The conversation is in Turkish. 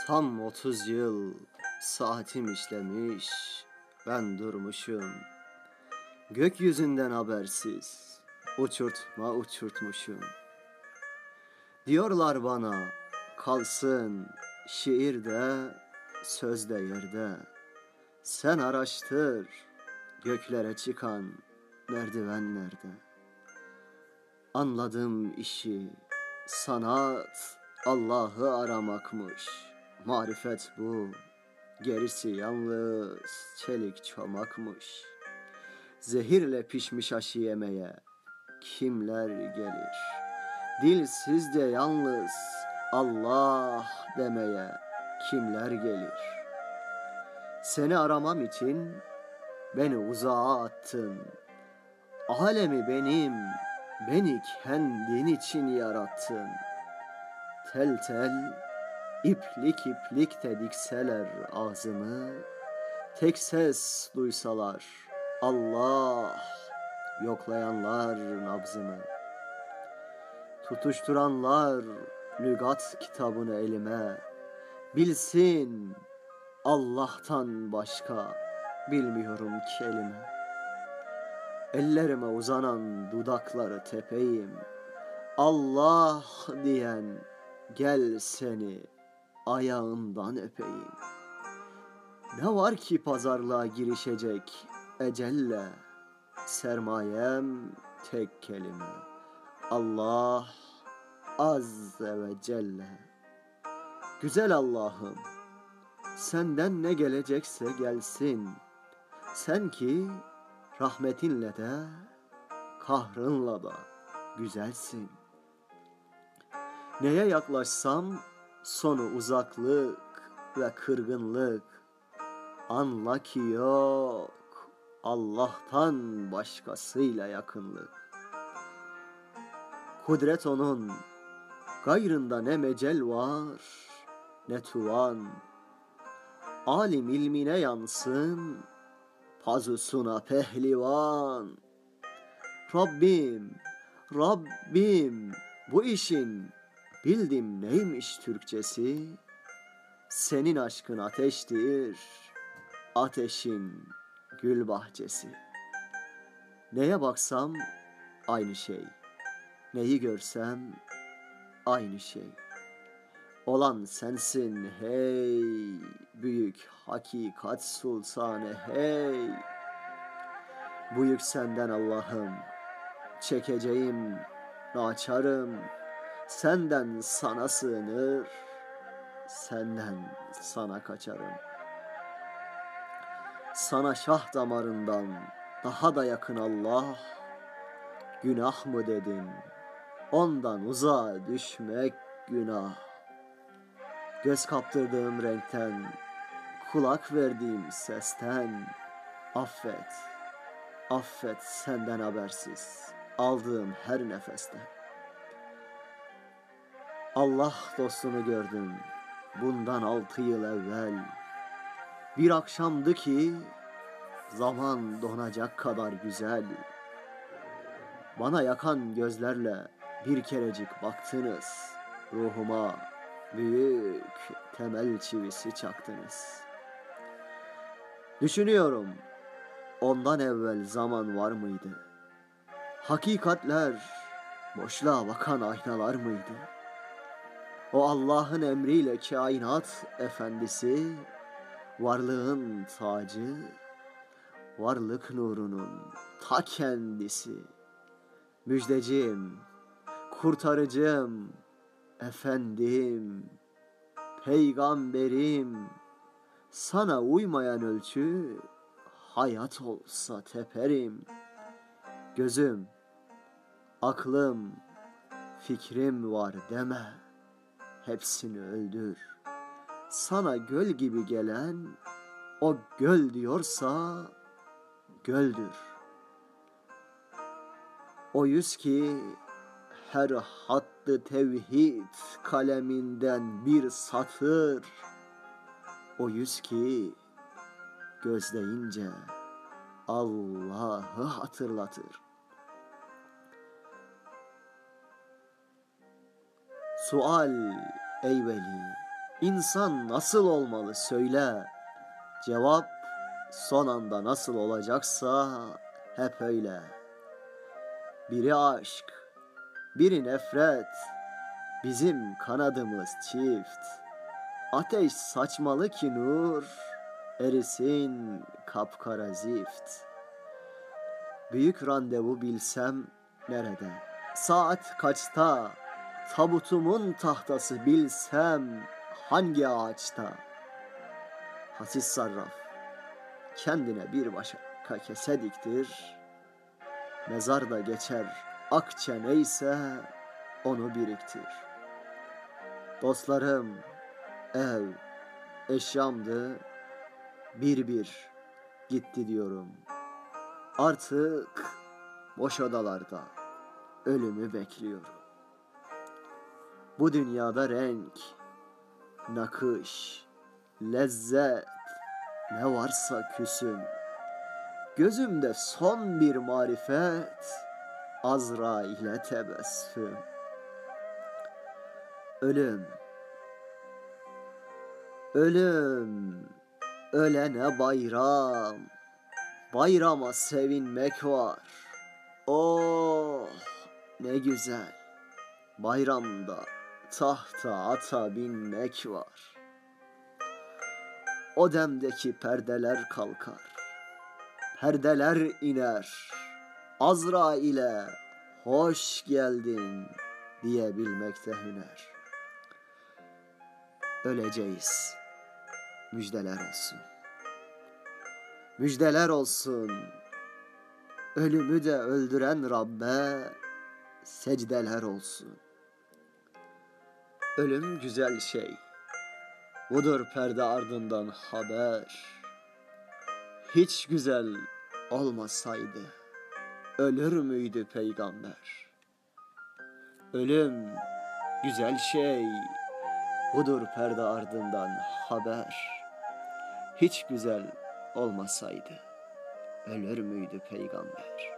Tam 30 yıl saatim işlemiş, ben durmuşum. Gökyüzünden habersiz, uçurtma uçurtmuşum. Diyorlar bana, kalsın şiirde, sözde yerde. Sen araştır, göklere çıkan merdivenlerde. Anladım işi, sanat Allah'ı aramakmış. Marifet bu, gerisi yalnız çelik çomakmış. Zehirle pişmiş aşı yemeye kimler gelir? Dilsiz de yalnız Allah demeye kimler gelir? Seni aramam için beni uzağa attın. Alemi benim, beni kendin için yarattın. Tel tel, İplik iplik de dikseler ağzımı, tek ses duysalar Allah, yoklayanlar nabzımı. Tutuşturanlar lügat kitabını elime, bilsin Allah'tan başka bilmiyorum kelime. Ellerime uzanan dudakları tepeyim, Allah diyen gel seni ayağından öpeyim. Ne var ki pazarlığa girişecek ecelle, sermayem tek kelime, Allah azze ve celle. Güzel Allah'ım, senden ne gelecekse gelsin. Sen ki rahmetinle de kahrınla da güzelsin. Neye yaklaşsam sonu uzaklık ve kırgınlık. Anla ki yok Allah'tan başkasıyla yakınlık. Kudret onun, gayrında ne mecel var ne tuvan. Alim ilmine yansın, pazusuna pehlivan. Rabbim bu işin bildim neymiş Türkçesi? Senin aşkın ateştir, ateşin gül bahçesi. Neye baksam aynı şey, neyi görsem aynı şey. Olan sensin hey, büyük hakikat sultanı hey. Bu yük senden Allah'ım, çekeceğim naçarım. Senden sana sığınır, senden sana kaçarım. Sana şah damarından daha da yakın Allah. Günah mı dedin? Ondan uzağa düşmek günah. Göz kaptırdığım renkten, kulak verdiğim sesten, affet senden habersiz aldığım her nefeste. Allah dostunu gördüm bundan 6 yıl evvel. Bir akşamdı ki zaman donacak kadar güzel. Bana yakan gözlerle bir kerecik baktınız. Ruhuma büyük temel çivisi çaktınız. Düşünüyorum, ondan evvel zaman var mıydı? Hakikatler boşluğa bakan aynalar mıydı? O Allah'ın emriyle kainat efendisi, varlığın tacı, varlık nurunun ta kendisi. Müjdecim, kurtarıcım, efendim, peygamberim. Sana uymayan ölçü hayat olsa teperim. Gözüm, aklım, fikrim var deme, hepsini öldür. Sana göl gibi gelen o göl diyorsa göldür. O yüz ki her hattı tevhid kaleminden bir satır. O yüz ki gözleyince Allah'ı hatırlatır. Sual ey veli, İnsan nasıl olmalı söyle. Cevap son anda nasıl olacaksa hep öyle. Biri aşk, biri nefret, bizim kanadımız çift. Ateş saçmalı ki nur, erisin kapkara zift. Büyük randevu bilsem nerede? Saat kaçta? Tabutumun tahtası bilsem hangi ağaçta? Hasis sarraf kendine bir başka kese diktir. Mezarda geçer akçe neyse onu biriktir. Dostlarım, ev, eşyamdı, bir bir gitti diyorum. Artık boş odalarda ölümü bekliyorum. Bu dünyada renk, nakış, lezzet ne varsa küsüm. Gözümde son bir marifet, Azrail'e tebessüm. Ölüm, ölüm, ölene bayram, bayrama sevinmek var. Oh, ne güzel, bayramda tahta ata binmek var. O demdeki perdeler kalkar, perdeler iner, Azrail'e hoş geldin diyebilmekte hüner. Öleceğiz, müjdeler olsun. Müjdeler olsun, ölümü de öldüren Rabbe secdeler olsun. Ölüm güzel şey, budur perde ardından haber. Hiç güzel olmasaydı ölür müydü peygamber? Ölüm güzel şey, budur perde ardından haber. Hiç güzel olmasaydı ölür müydü peygamber?